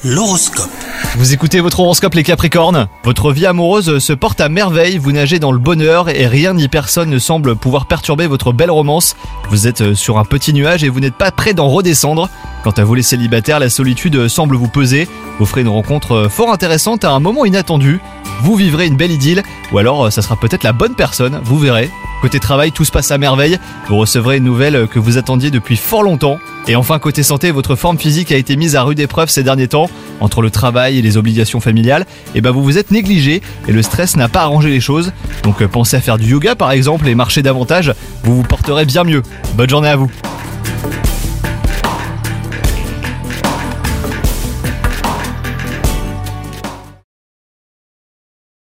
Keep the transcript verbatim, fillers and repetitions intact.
L'horoscope. Vous écoutez votre horoscope les Capricornes. Votre vie amoureuse se porte à merveille, vous nagez dans le bonheur et rien ni personne ne semble pouvoir perturber votre belle romance. Vous êtes sur un petit nuage et vous n'êtes pas prêt d'en redescendre. Quant à vous les célibataires, la solitude semble vous peser. Vous ferez une rencontre fort intéressante à un moment inattendu. Vous vivrez une belle idylle ou alors ça sera peut-être la bonne personne, vous verrez. Côté travail, tout se passe à merveille. Vous recevrez une nouvelle que vous attendiez depuis fort longtemps. Et enfin, côté santé, votre forme physique a été mise à rude épreuve ces derniers temps. Entre le travail et les obligations familiales, et ben vous vous êtes négligé et le stress n'a pas arrangé les choses. Donc pensez à faire du yoga par exemple et marcher davantage, vous vous porterez bien mieux. Bonne journée à vous.